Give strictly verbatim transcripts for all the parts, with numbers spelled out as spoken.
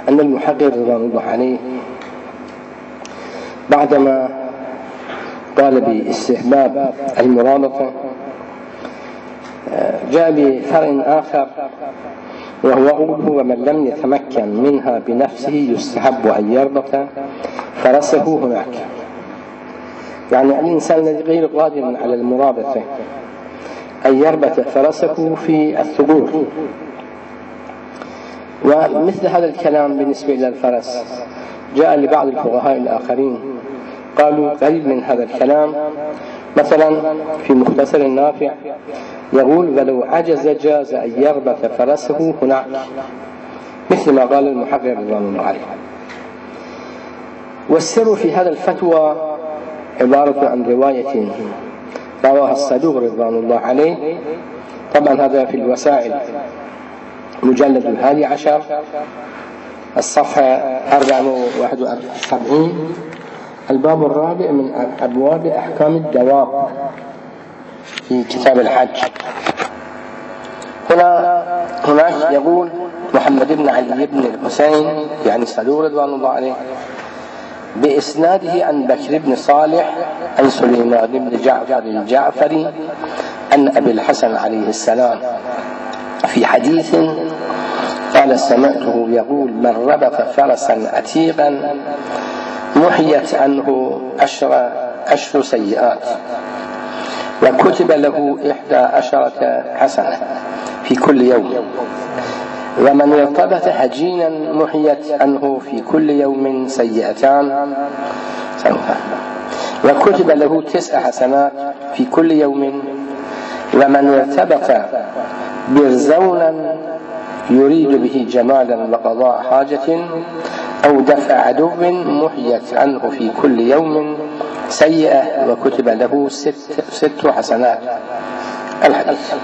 أن المحقق رضوان الله عليه بعدما قال باستحباب المرابطة جاء بفرع آخر، وهو قوله: ومن لم يتمكن منها بنفسه يستحب أن يربط فرسه هناك. يعني الإنسان الذي غير قادر على المرابطة أن يربط فرسه في الثغور. ومثل هذا الكلام بالنسبة إلى الفرس جاء لبعض الفقهاء الآخرين قالوا قريب من هذا الكلام، مثلا في مختصر النافع يقول: ولو عجز جاز أن يربط فرسه هناك، مثل ما قال المحقق رضوان الله عليه. والسر في هذا الفتوى عبارة عن رواية رواها الصدوق رضوان الله عليه، طبعا هذا في الوسائل مجلد الهادي عشر الصفحة أربعمائة وواحد وسبعين، الباب الرابع من أبواب أحكام الدواب في كتاب الحج. هنا هناك يقول محمد بن علي بن الحسين يعني الصدوق رضوان الله عليه بإسناده عن بكر بن صالح عن سليمان بن جعفر الجعفري عن أبي الحسن عليه السلام في حديث قال: سمعته يقول: من ربط فرسا عتيقا محيت عنه عشر عشر سيئات وكتب له إحدى عشرة حسنة في كل يوم، ومن ارتبط هجينا محيت عنه في كل يوم سيئتان وكتب له تسع حسنات في كل يوم، ومن ارتبط برزونا يريد به جمالا وقضاء حاجة أو دفع عدو محيت عنه في كل يوم سيئة وكتب له ست, ست حسنات. الحديث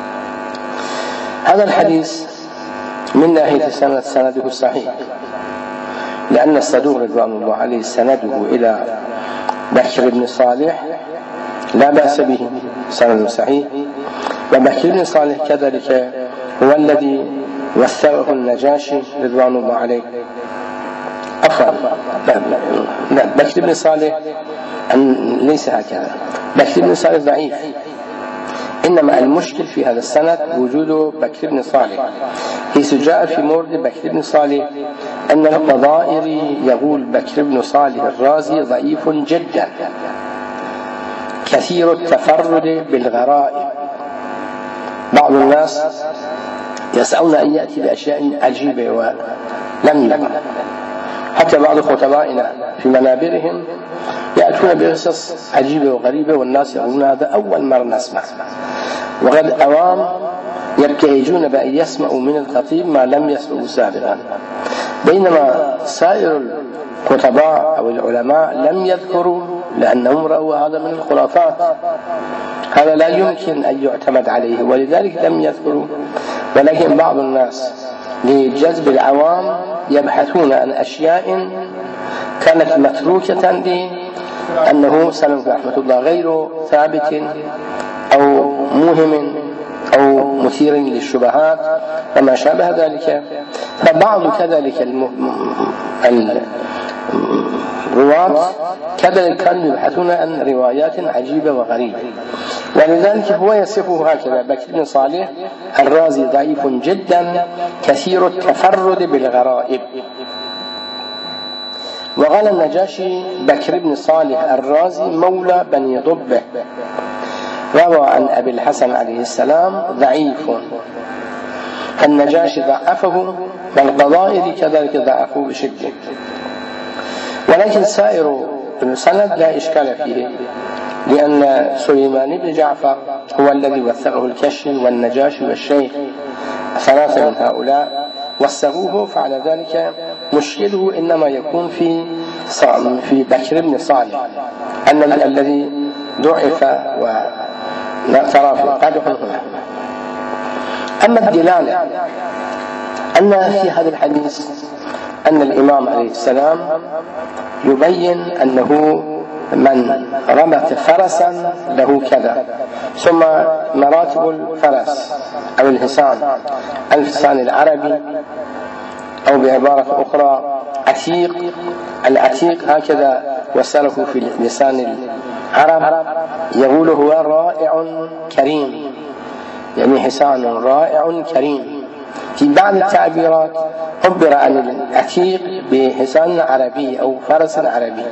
هذا الحديث من ناحية السند سنده الصحيح، لأن الصدوق رضوان الله عليه سنده إلى بكر بن صالح لا بأس به، سند صحيح. وبكر بن صالح كذلك هو الذي وثقه النجاشي رضوان الله عليه. أفضل لا, لا بكر بن صالح ليس هكذا، بكر بن صالح ضعيف، إنما المشكل في هذا السند وجود بكر بن صالح، حيث جاء في مورد بكر بن صالح أن القضائري يقول بكر بن صالح الرازي ضعيف جدا كثير التفرد بالغرائب. بعض الناس يسعون أن يأتي بأشياء عجيبة ولم يكن، حتى بعض خطبائنا في منابرهم يأتون بقصص عجيبة وغريبة والناس يقولون هذا أول مرة نسمع، وقد أوام يبتهجون بأن يسمعوا من الخطيب ما لم يسمعوا سابقا، بينما سائر الخطباء أو العلماء لم يذكروا لأنهم رأوا هذا من الخرافات، هذا لا يمكن أن يعتمد عليه ولذلك لم يذكروا. ولكن بعض الناس لجذب العوام يبحثون عن أشياء كانت متروكة لأنه سلم رحمة الله غير ثابت أو مهم أو مثير للشبهات وما شابه ذلك. فبعض كذلك الرواة كذلك كانوا يبحثون عن روايات عجيبة وغريبة، ولذلك هو يصفه هكذا: بكر بن صالح الرازي ضعيف جدا كثير التفرد بالغرائب. وقال النجاشي: بكر بن صالح الرازي مولى بني ضبة، روى عن أبي الحسن عليه السلام ضعيف، فالنجاشي ضعفه والقضائري كذلك ضعفه بشدة. ولكن سائر السند لا إشكال فيه، لأن سليمان بن جعفر هو الذي وثقه الكشف والنجاشي والشيخ، ثلاثة من هؤلاء وثقوه، فعلى ذلك مشكله إنما يكون في في بكر بن صالح أن الذي ضعف ونترى في قدح هنا. أما الدلالة أن في هذا الحديث أن الإمام عليه السلام يبين أنه من رمت فرسا له كذا، ثم مراتب الفرس أو الحصان، الحصان العربي أو أو بعبارة أخرى عتيق. العتيق هكذا وصله في لسان العرب، يقول هو رائع كريم، يعني حصان رائع كريم. في بعض التعبيرات عبر عن العتيق بحصان عربي أو فرس عربي.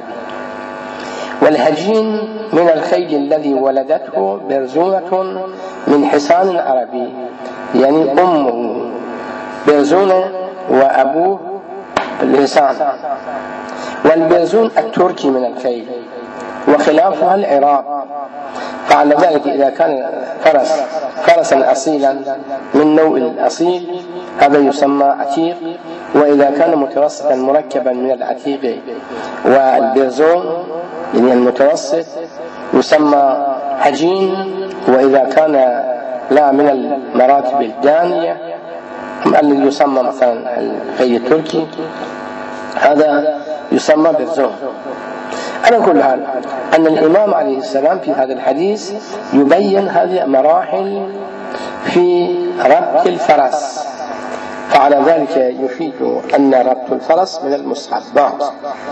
والهجين من الخيل الذي ولدته برزونة من حصان عربي، يعني أمه برزونة وأبوه الحصان. والبرزون التركي من الخيل، وخلافها العراق. فعلى ذلك إذا كان فرس فرسا أصيلا من نوع الأصيل هذا يسمى عتيق، وإذا كان متوسطا مركبا من العتيق والبرزون يعني المتوسط يسمى هجين، وإذا كان لا من المراتب الدانية الذي يسمى مثلا الخيل التركي هذا يسمى برزون. على كل حال أن الإمام عليه السلام في هذا الحديث يبين هذه مراحل في ربط الفرس، فعلى ذلك يفيد أن ربط الفرس من المستحبات.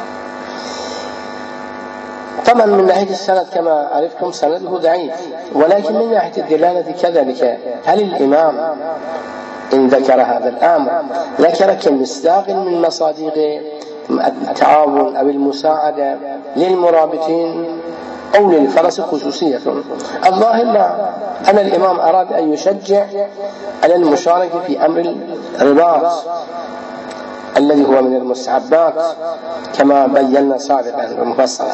طبعا من ناحية السند كما عرفتم سنده ضعيف، ولكن من ناحية الدلالة كذلك. هل الإمام إن ذكر هذا الأمر ذكر كمصداق من مصادق التعاون أو المساعدة للمرابطين أو للفرس خصوصية؟ الظاهر لا، أن الإمام أراد أن يشجع على المشاركة في أمر الرباط الذي هو من المستحبات كما بينا سابقا ومفصلا.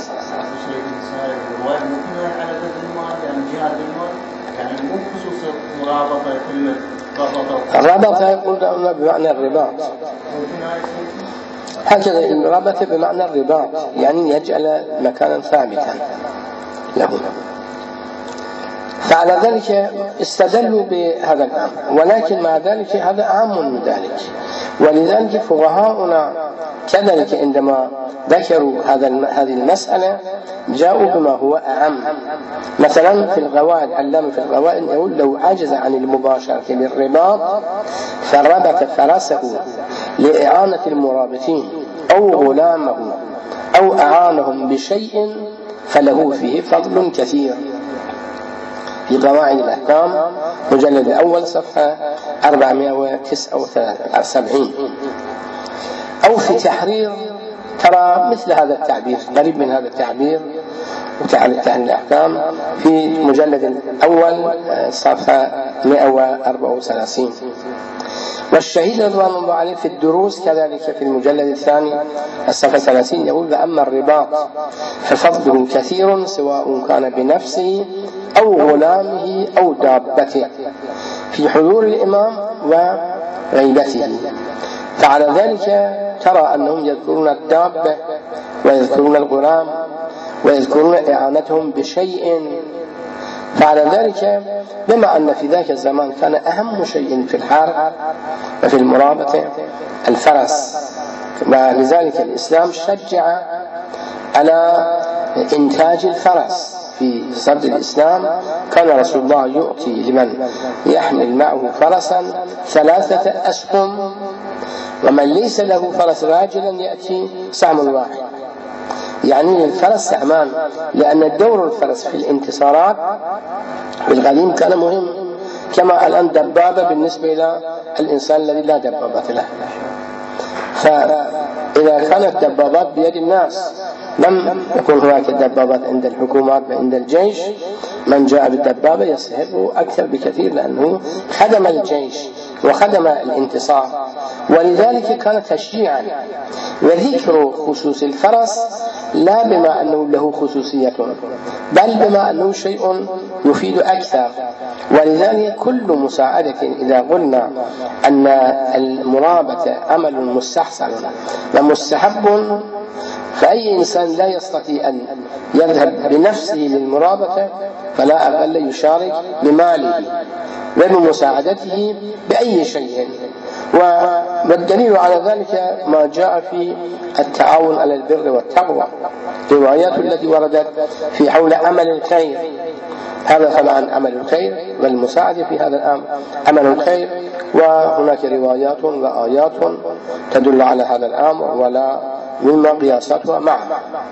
الربط يقول بمعنى الرباط، هكذا الربط بمعنى الرباط يعني يجعل مكانا ثابتا له. فعلى ذلك استدلوا بهذا الأمر، ولكن مع ذلك هذا أعم من ذلك. ولذلك فقهاؤنا كذلك عندما ذكروا هذا هذه المسألة جاءوا بما هو أعم. مثلا في القواعد علم في القواعد يقول لو عجز عن المباشرة بالرباط فربط فرسه لإعانة المرابطين أو غلامه أو أعانهم بشيء فله فيه فضل كثير. في قواعد الأحكام مجلد الأول صفحة أربعمائة وتسعة وسبعين. أو في تحرير ترى مثل هذا التعبير قريب من هذا التعبير وتحرير الأحكام في مجلد الأول صفحة مائة وأربعة وثلاثين. والشهيد رضوان الله عليه في الدروس كذلك في المجلد الثاني الصفحة ثلاثين يقول فأما الرباط ففضله كثير سواء كان بنفسه أو غلامه أو دابته في حضور الإمام وغيبته. فعلى ذلك ترى أنهم يذكرون الدابة ويذكرون الغلام ويذكرون إعانتهم بشيء. فعلى ذلك بما أن في ذاك الزمان كان أهم شيء في الحرب وفي المرابطة الفرس، ولذلك الإسلام شجع على إنتاج الفرس. في صدر الإسلام كان رسول الله يؤتي لمن يحمل معه فرسا ثلاثة أسهم، ومن ليس له فرس راجلا يأتي سهم واحد. يعني الفرس سهمان، لأن الدور الفرس في الانتصارات في القديم كان مهم، كما الآن دبابة بالنسبة إلى الإنسان الذي لا دبابة له. فإذا كانت دبابات بيد الناس لم يكن هناك دبابات عند الحكومات وعند الجيش، من جاء بالدبابة يستحق أكثر بكثير لأنه خدم الجيش وخدم الانتصار. ولذلك كان تشجيعا وذكر خصوص الفرس لا بما أنه له خصوصية بل بما أنه شيء يفيد أكثر. ولذلك كل مساعدة إذا قلنا أن المرابطة عمل مستحسن ومستحب، فأي إنسان لا يستطيع أن يذهب بنفسه للمرابطة فلا أقل يشارك بماله وبمساعدته بأي شيء. والدليل على ذلك ما جاء في التعاون على البر والتقوى، روايات التي وردت في حول عمل الخير. هذا طبعا عمل الخير والمساعدة في هذا الأمر عمل الخير وهناك روايات وآيات تدل على هذا الأمر ولا مما قياساتها معه.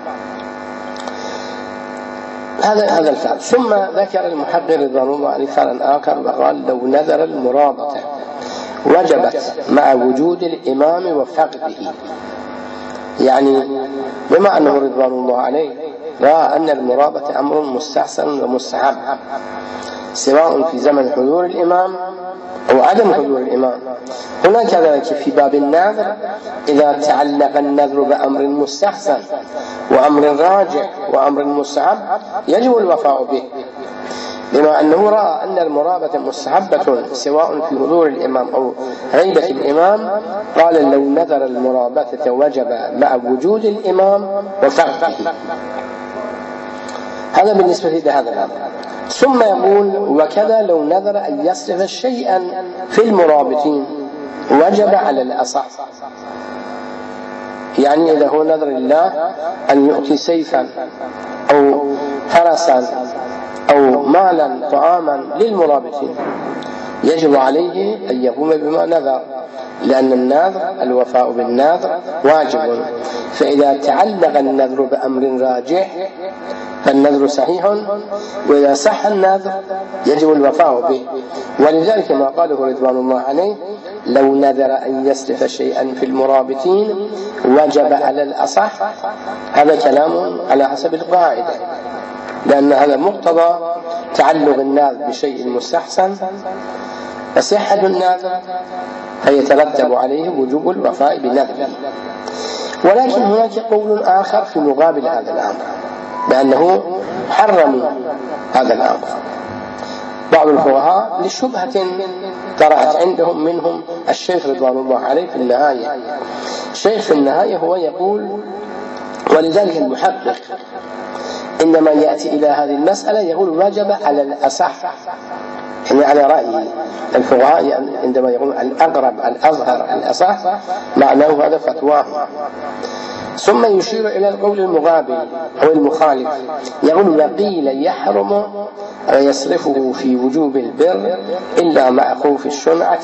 هذا هذا الفعل. ثم ذكر المحقق رضوان الله عليه فعلا آخر وقال لو نذر المرابطة وجبت مع وجود الإمام وفقده، يعني بما أنه رضوان الله عليه رأى أن المرابطة أمر مستحسن ومستحب سواء في زمن حضور الإمام أو عدم حضور الإمام. هناك كذلك في باب النذر إذا تعلق النذر بأمر مستحسن وأمر راجع وأمر مستحب يجب الوفاء به، بما أنه رأى أن المرابطة مستحبة سواء في حضور الإمام أو غيبة الإمام، قال لو نذر المرابطة وجب مع وجود الإمام وفقده. هذا بالنسبة لهذا الأمر. ثم يقول وكذا لو نذر أن يصرف شيئا في المرابطين وجب على الأصح، يعني إذا هو نذر الله أن يؤتي سيفا أو فرسا أو مالا طعاما للمرابطين يجب عليه أن يقوم بما نذر، لأن النذر الوفاء بالنذر واجب، فإذا تعلق النذر بأمر راجح فالنذر صحيح، وإذا صح النذر يجب الوفاء به. ولذلك ما قاله رضوان الله عليه لو نذر أن يصرف شيئا في المرابطين وجب على الأصح، هذا كلام على حسب القاعدة، لأن هذا مقتضى تعلق النذر بشيء مستحسن فصحة النذر فيترتب عليه وجوب الوفاء بنذره. ولكن هناك قول آخر في مقابل هذا الأمر بأنه حرموا هذا الأمر. بعض الفقهاء لشبهة طرأت عندهم منهم الشيخ رضوان الله عليه في النهاية. الشيخ في النهاية هو يقول ولذلك المحقق إنما يأتي إلى هذه المسألة يقول واجب على الأصح، يعني على رأي الفقهاء عندما يقول الأقرب الأظهر الأصح معناه هذا فتواه. ثم يشير إلى القول المقابل أو المخالف يقول وقيل يحرم ويصرفه في وجوب البر إلا مع خوف الشنعة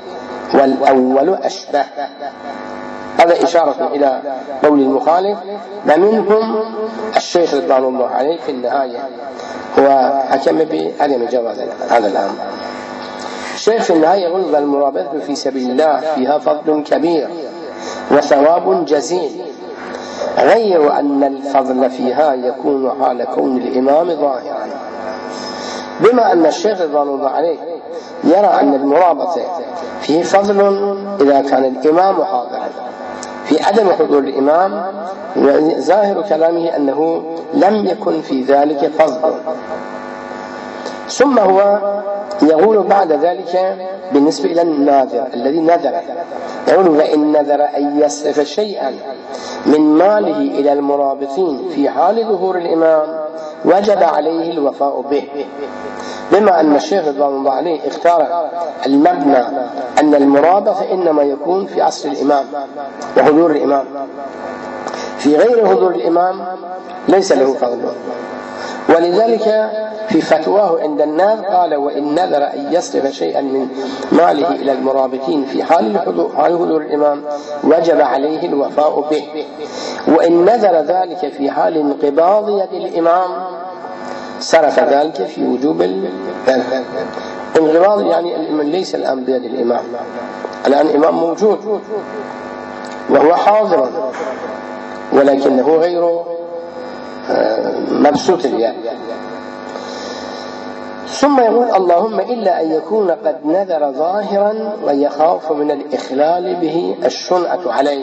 والأول أشبه. هذا إشارة إلى قول المخالف، ومنهم الشيخ رضوان الله عليه في النهاية هو حكم بعدم جواز هذا الأمر. الشيخ في النهاية يقول والمرابطة في سبيل الله فيها فضل كبير وثواب جزيل، غير أن الفضل فيها يكون حال كون الإمام ظاهرا. بما أن الشيخ رضوان الله عليه يرى أن المرابطة فيه فضل إذا كان الإمام حاضرا، في عدم حضور الإمام ظاهر كلامه أنه لم يكن في ذلك فضل. ثم هو يقول بعد ذلك بالنسبة إلى الناذر الذي نذر يقول وإن نذر أن يصرف شيئا من ماله إلى المرابطين في حال ظهور الإمام وجب عليه الوفاء به. بما أن الشيخ رضوان الله عليه اختار المبنى أن المرابطة إنما يكون في عصر الإمام وحضور الإمام، في غير حضور الإمام ليس له فضل. ولذلك في فتواه عند الناس قال وإن نذر أن يصرف شيئا من ماله إلى المرابطين في حال حضور الإمام وجب عليه الوفاء به، وإن نذر ذلك في حال انقباض يد الإمام صرف ذلك في وجوب الانقباض، يعني ليس الآن بيد الإمام، الآن الإمام موجود وهو حاضر ولكنه غير مبسوط اليد. ثم يقول اللهم إلا أن يكون قد نذر ظاهرا ويخاف من الإخلال به الشنعة عليه.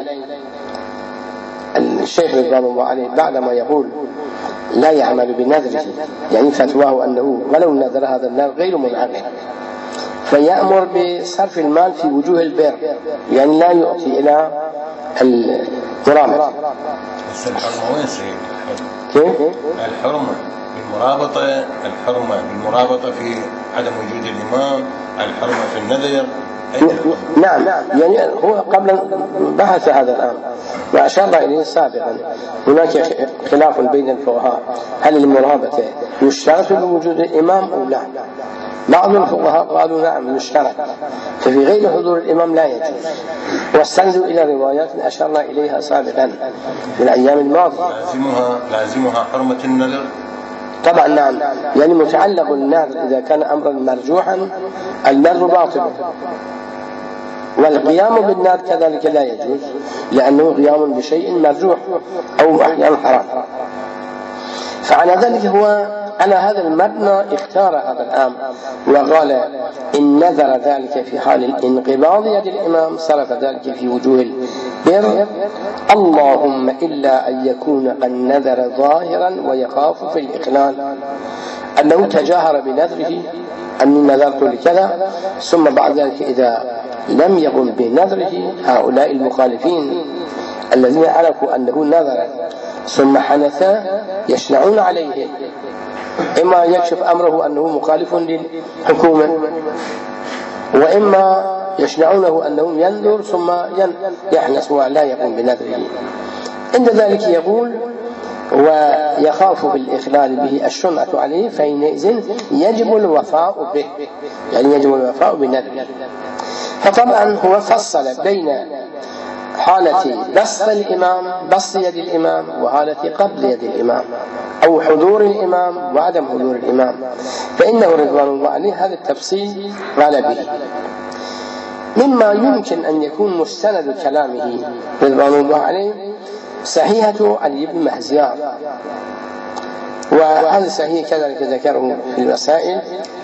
الشيخ رضوان الله عليه بعدما يقول لا يعمل بنذره، يعني فتواه أنه ولو نذر هذا النذر غير منعقد، فيأمر بصرف المال في وجوه البر، يعني لا يؤتي إلى المرابطة. الحرمة وين سيد؟ كيف؟ الحرمة بالمرابطة، الحرمة بالمرابطة في عدم وجود الإمام، الحرمة في النذر. نعم، يعني هو قبل بحث هذا الأمر وأشار إليه سابقا. هناك خلاف بين الفقهاء هل المرابطة يشترط بوجود الإمام أو لا، بعض الفقهاء قالوا نعم يشترط، ففي غير حضور الإمام لا يجوز، واستندوا إلى روايات أشرنا إليها سابقا في الأيام الماضية. لازمها لازمها حرمة النذر طبعا نعم، يعني متعلق النذر إذا كان أمرا مرجوحا النذر باطل، والقيام بالنذر كذلك لا يجوز لأنه قيام بشيء مرجوح أو أحيانا حرام. فعلى ذلك هو على هذا المبنى اختار هذا الأمر وقال إن نذر ذلك في حال الانقباض يد الإمام صرف ذلك في وجوه البر، اللهم إلا أن يكون قد نذر ظاهرا ويخاف في الإخلال، أنه تجاهر بنذره أني نذرت لكذا، ثم بعد ذلك إذا لم يقم بنذره هؤلاء المخالفين الذين عرفوا أنه نذر ثم حنثا يشنعون عليه، إما يكشف أمره أنه مخالف للحكومة، وإما يشنعونه أنه ينذر ثم يحنث ولا يقوم بنذره. عند ذلك يقول ويخاف بالإخلال به الشنعة عليه، فإنئذ يجب الوفاء به، يعني يجب الوفاء بنذره. فطبعا هو فصل بين حالة بسط الإمام بسط يد الإمام وحالة قبض يد الإمام أو حضور الإمام وعدم حضور الإمام، فإنه رضوان الله عليه هذا التفصيل قال به. مما يمكن أن يكون مستند كلامه رضوان الله عليه صحيحة علي بن مهزيار، وهذا صحيح كذلك ذكره في المسائل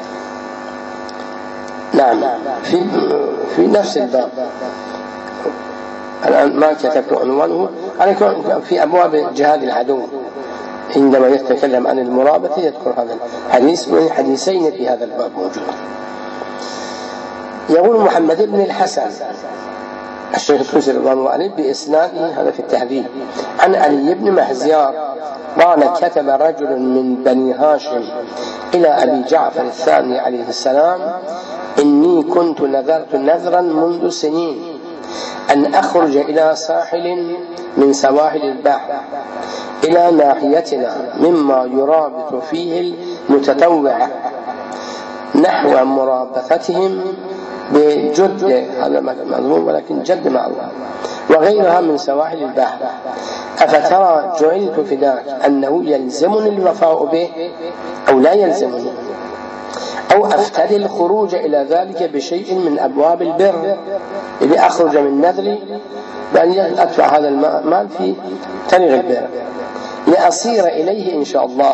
نعم في, في نفس الباب. الآن ما كتبت عنوانه، في أبواب جهاد العدو عندما يتكلم عن المرابطة يذكر هذا الحديث، من حديثين في هذا الباب موجود. يقول محمد بن الحسن الشيخ الطوسي رضوان الله عليه بإسناده هذا في التهذيب عن علي بن مهزيار قال كتب رجل من بني هاشم إلى أبي جعفر الثاني عليه السلام إني كنت نذرت نذرا منذ سنين أن أخرج إلى ساحل من سواحل البحر إلى ناحيتنا مما يرابط فيه المتطوعة نحو مرابطتهم بجد، هذا مضمون ولكن جد مع الله، وغيرها من سواحل البحر، أفترى جعلت في ذلك أنه يلزمني الوفاء به أو لا يلزمني، أو أفتدي الخروج إلى ذلك بشيء من أبواب البر لأخرج من نذري بأن أدفع هذا المال في طريق البر لأصير إليه إن شاء الله.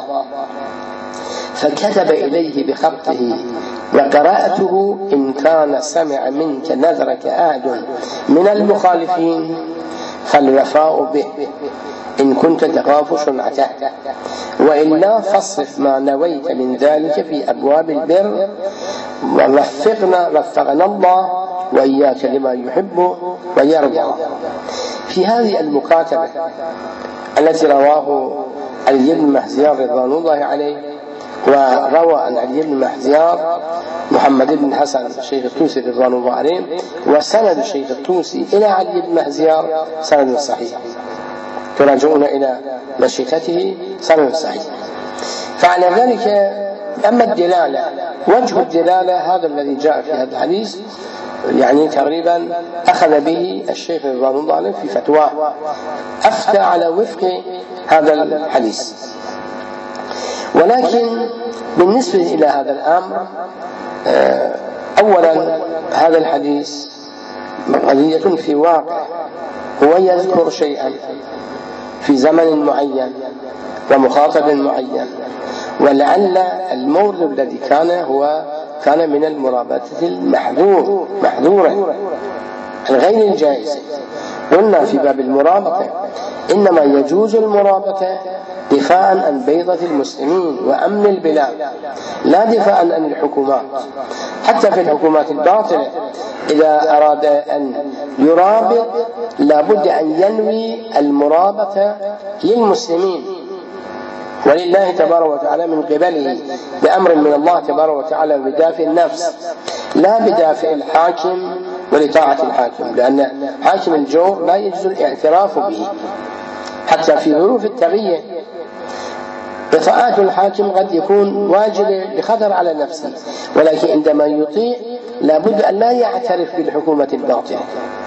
فكتب إليه بخطه وقرأته إن كان سمع منك نذرك أحد من المخالفين فالوفاء به إن كنت تخاف شنعته، وإلا فاصرف ما نويت من ذلك في أبواب البر، ووفقنا وفقنا الله وإياك لما يحب ويرضى. في هذه المكاتبة التي رواه علي بن مهزيار رضوان الله عليه، وروى عن علي بن مهزيار محمد بن حسن الشيخ الطوسي رضوان الله عليه، وسند الشيخ الطوسي إلى علي بن مهزيار سند صحيح، تراجعون إلى مشيخته سند صحيح. فعلى ذلك أما الدلالة وجه الدلالة هذا الذي جاء في هذا الحديث يعني تقريبا أخذ به الشيخ رضوان الله عليه في فتواه، أفتى على وفق هذا الحديث. ولكن بالنسبة إلى هذا الأمر أولا هذا الحديث قضية في واقع، هو يذكر شيئا في زمن معين ومخاطب معين، ولعل المورد الذي كان هو كان من المرابطة المحظور محظورة الغير الجائزة. قلنا في باب المرابطة إنما يجوز المرابطة دفاعا عن بيضة المسلمين وأمن البلاد، لا دفاعا عن الحكومات. حتى في الحكومات الباطلة إذا أراد أن يرابط لابد أن ينوي المرابطة للمسلمين ولله تبارك وتعالى من قبله بأمر من الله تبارك وتعالى بدافع النفس، لا بدافع الحاكم ولطاعة الحاكم، لأن حاكم الجور لا يجوز الاعتراف به حتى في ظروف التغيير. إطاعة الحاكم قد يكون واجب بخطر على نفسه، ولكن عندما يطيع لابد أن لا يعترف بالحكومة الباطلة.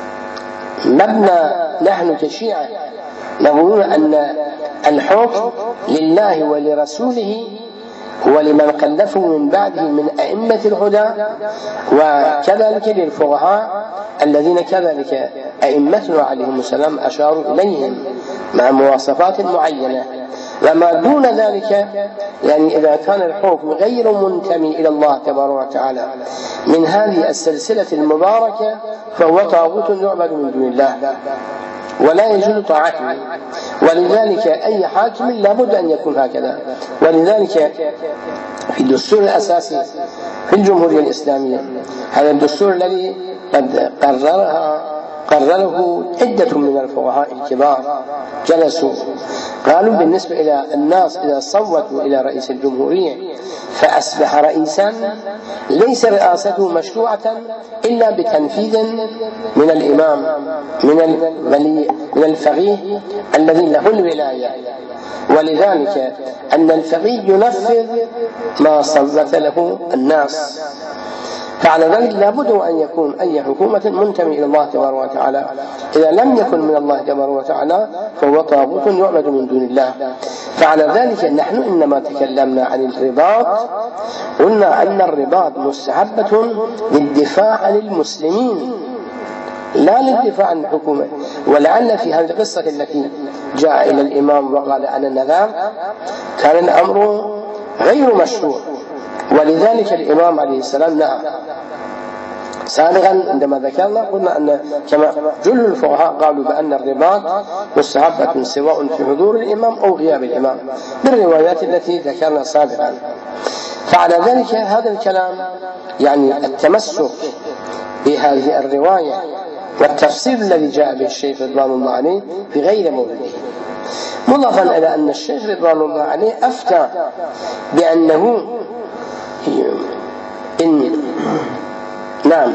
مبنى نحن كشيعة نقول أن الحكم لله ولرسوله ولمن خلفه من بعده من أئمة الهدى، وكذلك للفقهاء الذين كذلك أئمتنا عليهم السلام أشاروا إليهم مع مواصفات معينة. وما دون ذلك يعني إذا كان الحكم غير منتمي إلى الله تبارك وتعالى من هذه السلسلة المباركة فهو طاغوت يعبد من دون الله ولا يجوز طاعته. ولذلك أي حاكم لابد أن يكون هكذا. ولذلك في الدستور الأساسي في الجمهورية الإسلامية، هذا الدستور الذي قد قررها قرره عدة من الفقهاء الكبار جلسوا قالوا بالنسبة إلى الناس إذا صوتوا إلى رئيس الجمهورية فأصبح رئيسا ليس رئاسته مشروعة إلا بتنفيذ من الإمام من الولي من الفقيه الذي له الولاية، ولذلك أن الفقيه ينفذ ما صوت له الناس. فعلى ذلك لابد أن يكون أي حكومة منتمي إلى الله تبارك وتعالى، إذا لم يكن من الله تبارك وتعالى فهو طاغوت يعبد من دون الله. فعلى ذلك نحن إنما تكلمنا عن الرباط قلنا أن الرباط مستحبة للدفاع عن المسلمين لا للدفاع عن الحكومة. ولعل في هذه القصة التي جاء إلى الإمام وقال أنا النذار كان الأمر غير مشروع، ولذلك الإمام عليه السلام نهى. سابقا عندما ذكرنا قلنا أن كما جل الفقهاء قالوا بأن الرباط مستحبة سواء في حضور الإمام أو غياب الإمام بالروايات التي ذكرنا سابقا. فعلى ذلك هذا الكلام يعني التمسك بهذه الرواية والتفسير الذي جاء به الشيخ رضوان الله عليه في غير موضعه، مضافا إلى أن الشيخ رضوان الله عليه أفتى بأنه إن نعم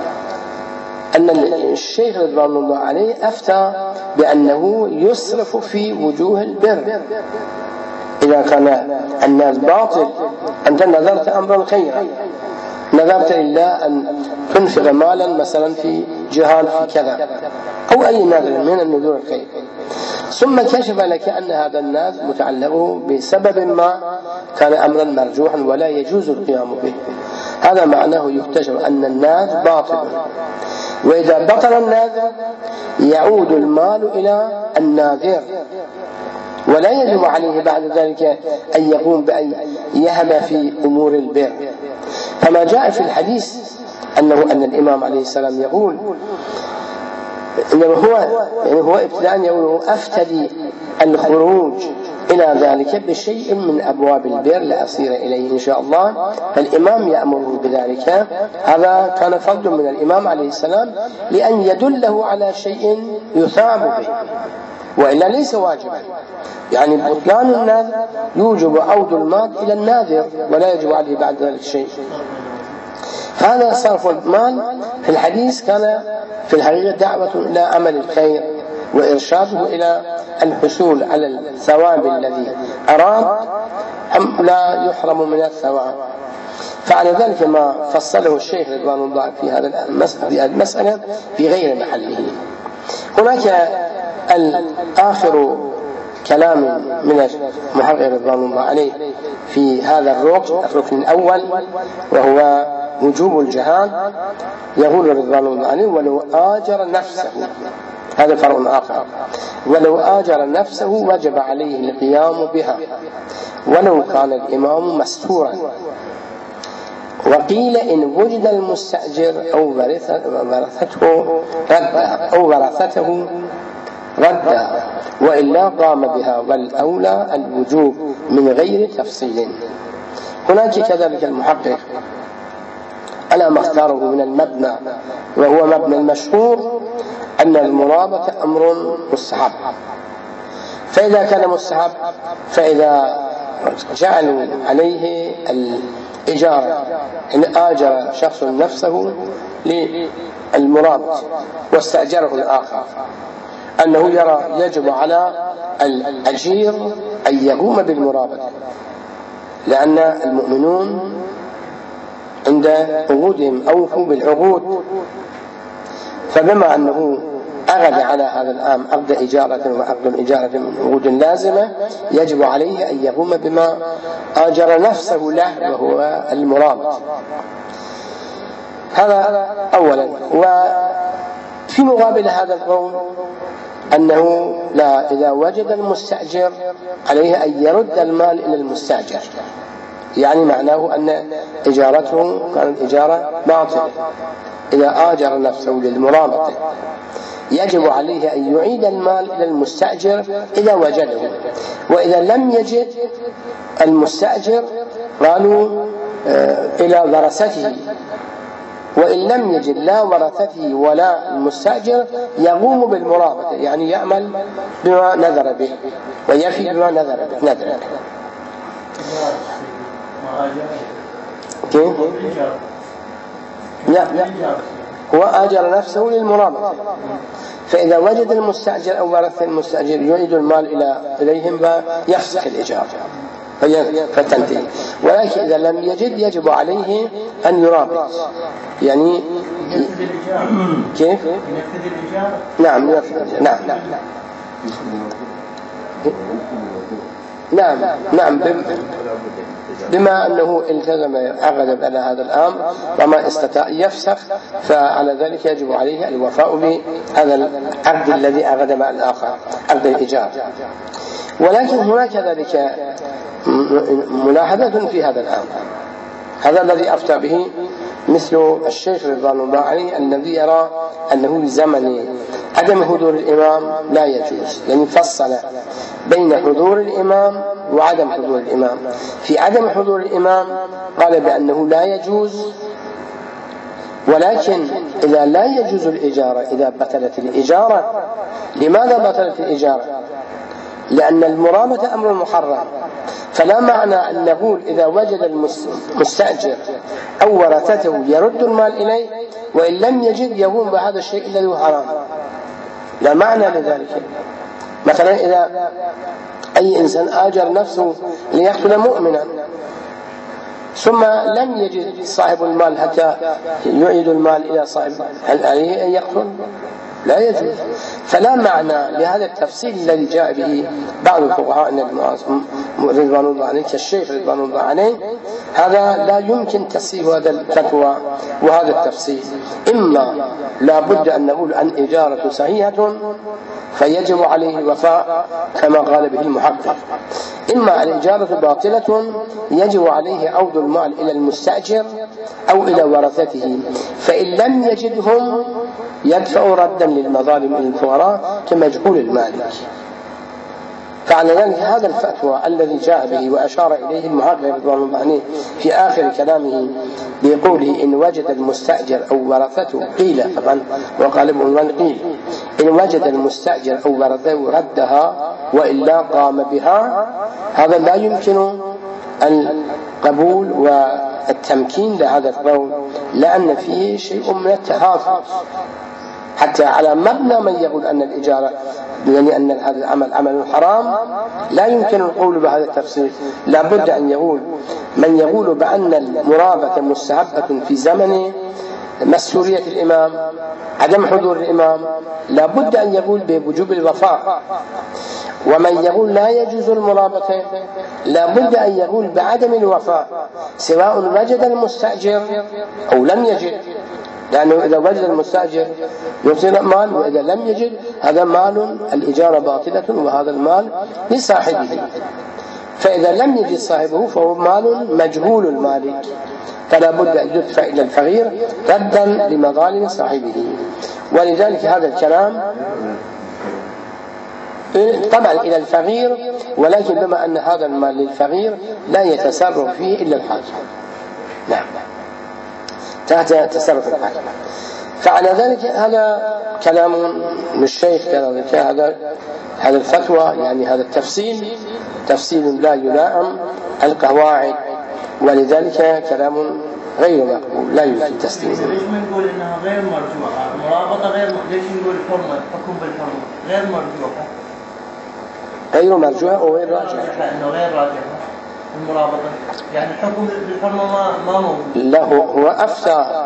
أن الشيخ رضوان الله عليه أفتى بأنه يصرف في وجوه البر إذا كان الناس باطل. أنت نذرت أمرا خيرا، نذرت لله أن تنفق مالا مثلا في جهاد في كذا أو أي نذر من النذور الخير، ثم كشف لك أن هذا الناس متعلق بسبب ما كان أمرا مرجوحا ولا يجوز القيام به، هذا معناه يكتشف أن الناس باطل. وإذا بطل الناذر يعود المال إلى الناذر ولا يجب عليه بعد ذلك أن يقوم بأن يهب في أمور البر. كما جاء في الحديث أنه أن الإمام عليه السلام يقول إنه هو يعني هو ابتداء يقول أفتدي الخروج إلى ذلك بشيء من أبواب البر لأصير إليه إن شاء الله، فالإمام يأمره بذلك. هذا كان فضل من الإمام عليه السلام لأن يدله على شيء يثاب به، وإلا ليس واجبا. يعني بطلان الناذر يوجب عود المال إلى الناذر ولا يجب عليه بعد ذلك شيء. هذا صرف المال في الحديث كان في الحقيقة دعوة إلى عمل الخير وإرشاده إلى الحصول على الثواب الذي أراد أم لا يحرم من الثواب. فعلى ذلك ما فصله الشيخ رضوان الله في هذا المسألة في غير محله. هناك الآخر كلام من المحقق رضوان الله عليه في هذا الركن الركن الأول وهو وجوب الجهاد. يقول رضوان الله عليه ولو آجر نفسه، هذا فرع آخر، ولو آجر نفسه وجب عليه القيام بها ولو كان الإمام مستورا. وقيل إن وجد المستأجر أو ورثته رد أو ورثته رد وإلا قام بها، والأولى الوجوب من غير تفصيل. هناك كذلك المحقق على ما اختاره من المبنى وهو مبنى المشهور أن المرابطة أمر مستحب، فإذا كان مستحب فإذا جعلوا عليه الإجارة إن آجر شخص نفسه للمرابط واستأجره الآخر أنه يرى يجب على الأجير أن يقوم بالمرابطة، لأن المؤمنون عند عقودهم أوفوا بالعقود، فبما أنه أخذ على هذا العام عقد إجارة وعقد الإجارة من عقود لازمة، يجب عليه أن يقوم بما آجر نفسه له وهو المرابط. هذا أولا. وفي مقابل هذا القول أنه لا، إذا وجد المستأجر عليه أن يرد المال إلى المستأجر، يعني معناه أن إجارته كانت إجارة باطلة. إذا آجر نفسه للمرابطة يجب عليه أن يعيد المال إلى المستأجر إذا وجده، وإذا لم يجد المستأجر قالوا إلى ورثته، وإن لم يجد لا ورثته ولا المستأجر يقوم بالمرابطة، يعني يعمل بما نذر به ويفي بما نذر به. نذر كيف؟ لا لا، هو آجر نفسه للمرابطة، فإذا وجد المستأجر أو ورث المستأجر يعيد المال إلى إليهم فيفسخ الإيجار فتنتهي. ولكن إذا لم يجد يجب عليه أن يرابط، يعني كيف؟ نعم ينفذ. نعم نعم نعم بما أنه التزم عقد على هذا الأمر وما استطاع يفسخ، فعلى ذلك يجب عليه الوفاء بهذا العقد الذي عقد مع الآخر، عقد الإيجار. ولكن هناك ذلك ملاحظة في هذا الأمر، هذا الذي أفتى به مثل الشيخ رضوان الله عليه الذي يرى أنه لزمن عدم حضور الإمام لا يجوز، يعني فصل بين حضور الإمام وعدم حضور الإمام. في عدم حضور الإمام قال بأنه لا يجوز، ولكن إذا لا يجوز الإجارة إذا بطلت الإجارة. لماذا بطلت الإجارة؟ لأن المرابطة أمر محرم، فلا معنى أن نقول إذا وجد المستأجر أو ورثته يرد المال إليه، وإن لم يجد يقوم بهذا الشيء الذي هو حرام، لا معنى لذلك. مثلا إذا أي إنسان آجر نفسه ليقتل مؤمنا ثم لم يجد صاحب المال حتى يعيد المال إلى صاحب، هل عليه أن يقتل؟ لا يجوز. فلا معنى لهذا التفصيل الذي جاء به بعض الفقهاء رضوان الله عليه كالشيخ رضوان الله عليه، هذا لا يمكن تصحيح هذا الفتوى وهذا التفصيل. إما لا بد أن نقول أن إجارة صحيحة فيجب عليه الوفاء كما قال به المحقق، إما الإجارة باطلة يجب عليه عود المال إلى المستأجر أو إلى ورثته، فإن لم يجدهم يدفع ردا للمظالم الفقراء كمجهول المالك. فعلى ذلك هذا الفتوى الذي جاء به وأشار إليه المحقق رضوان الله عليه في آخر كلامه بقوله إن وجد المستأجر أو ورثته قيل، طبعا وقال ابن الله قيل إن وجد المستأجر أو ورثته ردها وإلا قام بها، هذا لا يمكن القبول والتمكين لهذا القول، لأن فيه شيء من التحافظ حتى على مبنى من يقول أن الإجارة يعني أن هذا العمل عمل حرام. لا يمكن القول بهذا التفصيل، لا بد أن يقول من يقول بأن المرابطة مستحبة في زمن مسؤولية الإمام عدم حضور الإمام، لا بد أن يقول بوجوب الوفاء. ومن يقول لا يجوز المرابطة لا بد أن يقول بعدم الوفاء سواء وجد المستأجر أو لم يجد، لأنه إذا وجد المستأجر يعطي مال، وإذا لم يجد هذا مال الإجارة باطلة وهذا المال لصاحبه، فإذا لم يجد صاحبه فهو مال مجهول المالك، فلا بد أن يدفع إلى الفقير ردا لمظالم صاحبه. ولذلك هذا الكلام طبعا إلى الفقير، ولكن بما أن هذا المال للفقير لا يتصرف فيه إلا الحاكم، نعم تحت تصرف الحاكم. فعلى ذلك هذا كلام للشيخ كذلك، هذا هذا الفتوى يعني هذا التفصيل تفصيل لا يلائم القواعد، ولذلك كلام غير مقبول لا يمكن تسليمه. ليش نقول انها غير مرجوحه؟ مرابطه غير، ليش نقول الحرمه حكم بالحرمه غير مرجوحه؟ غير مرجوحة أو غير راجحة. إنه غير راجحة المرابطة، يعني الحكم بالحرمة ما ما هو. لا هو هو أفتى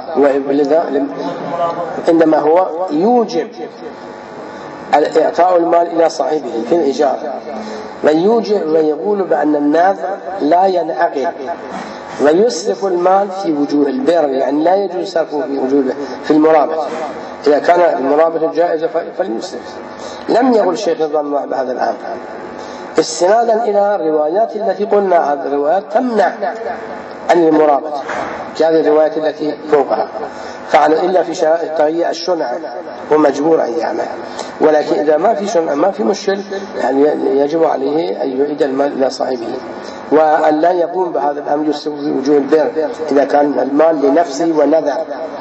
عندما هو يوجب إعطاء المال إلى صاحبه في الإجارة، ويوجب ويقول بأن الناذر لا ينعقد ويسرف المال في وجوه البر، يعني لا يجوز صرفه في وجوه في المرابطة. إذا كان المرابطة جائزة فليسرف. لم يقل الشيخ رضوان الله بهذا الأمر استنادا إلى الروايات التي قلنا هذه الروايات تمنع عن المرابطة كهذه الروايات التي فوقها، فعل إلا في شرائط تغيير الشنع ومجبور أن يعمل. ولكن إذا ما في شنع ما في مشكل، يعني يجب عليه أن يعيد المال إلى صاحبه، وأن لا يقوم بهذا الأمر يسرف في وجوه البر إذا كان المال لنفسه ونذر.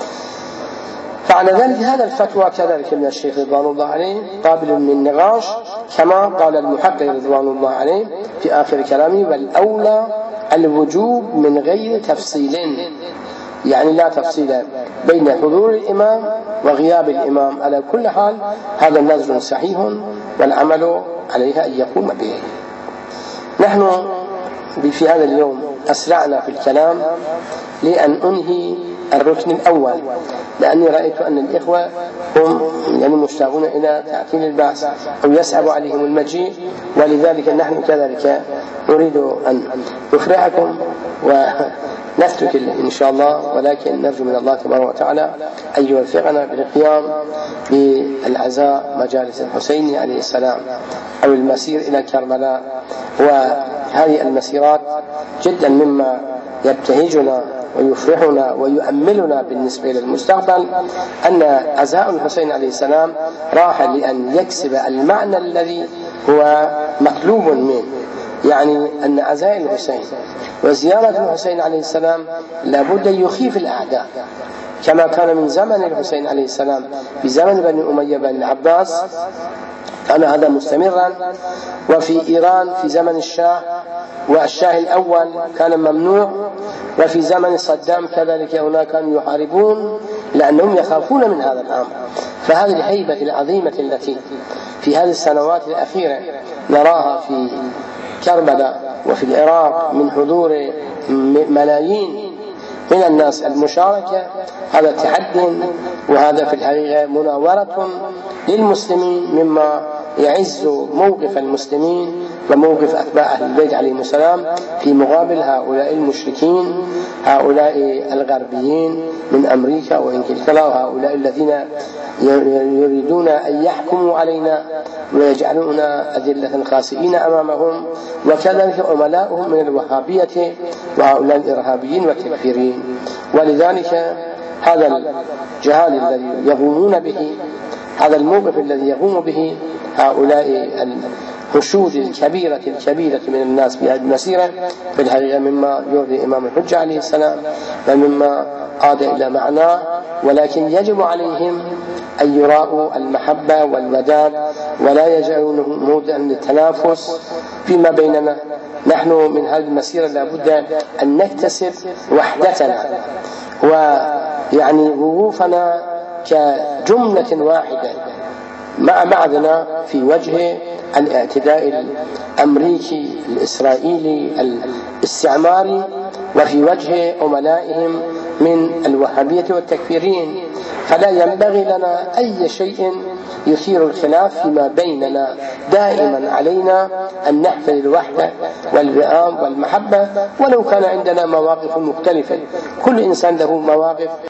فعلى ذلك هذا الفتوى كذلك من الشيخ رضوان الله عليه قابل للنقاش، كما قال المحقق رضوان الله عليه في آخر كلامه: والأولى الوجوب من غير تفصيل، يعني لا تفصيل بين حضور الإمام وغياب الإمام. على كل حال هذا النذر صحيح والعمل عليها أن يقوم به. نحن في هذا اليوم أسرعنا في الكلام لأن أنهي الركن الأول، لأني رأيت أن الإخوة هم يعني مشتاقون إلى تعطيل البعث أو يصعب عليهم المجيء، ولذلك نحن كذلك نريد أن نفرحكم ونترك إن شاء الله، ولكن نرجو من الله تبارك وتعالى أن يوفقنا بالقيام بالعزاء مجالس الحسين عليه السلام أو المسير إلى كربلاء. وهذه المسيرات جدا مما يبتهجنا ويفرحنا ويؤملنا بالنسبة للمستقبل، أن عزاء الحسين عليه السلام راح لأن يكسب المعنى الذي هو مطلوب منه، يعني أن عزاء الحسين وزيارة الحسين عليه السلام لابد يخيف الأعداء، كما كان من زمن الحسين عليه السلام في زمن بني أمية بن العباس كان هذا مستمرا، وفي إيران في زمن الشاه والشاه الأول كان ممنوع، وفي زمن صدام كذلك هناك كانوا يحاربون لأنهم يخافون من هذا الأمر. فهذه الهيبة العظيمة التي في هذه السنوات الأخيرة نراها في كربلاء وفي العراق من حضور ملايين من الناس المشاركة، هذا تحد، وهذا في الحقيقة مناورة للمسلمين مما يعز موقف المسلمين وموقف أتباع أهل البيت عليهم السلام في مقابل هؤلاء المشركين، هؤلاء الغربيين من أمريكا وإنجلترا، وهؤلاء الذين يريدون أن يحكموا علينا ويجعلونا أذلة خاسئين أمامهم، وكذلك عملاؤهم من الوهابية وهؤلاء الإرهابيين والتكفيرين. ولذلك هذا الجهاد الذي يقومون به، هذا الموقف الذي يقوم به هؤلاء الحشود الكبيرة الكبيرة من الناس في هذه المسيرة في الحقيقة مما يرضي إمام الحجة عليه السلام ومما عاد إلى معناه، ولكن يجب عليهم أن يراءوا المحبة والوداد ولا يجعلونه موضعا للتنافس فيما بيننا. نحن من هذه المسيرة لابد أن نكتسب وحدتنا ويعني وقوفنا كجملة واحدة مع بعضنا في وجه الاعتداء الأمريكي الإسرائيلي الاستعماري وفي وجه عملائهم من الوهابية والتكفيرين. فلا ينبغي لنا أي شيء يثير الخلاف فيما بيننا، دائما علينا أن نحفل الوحدة والوئام والمحبة ولو كان عندنا مواقف مختلفة، كل إنسان له مواقف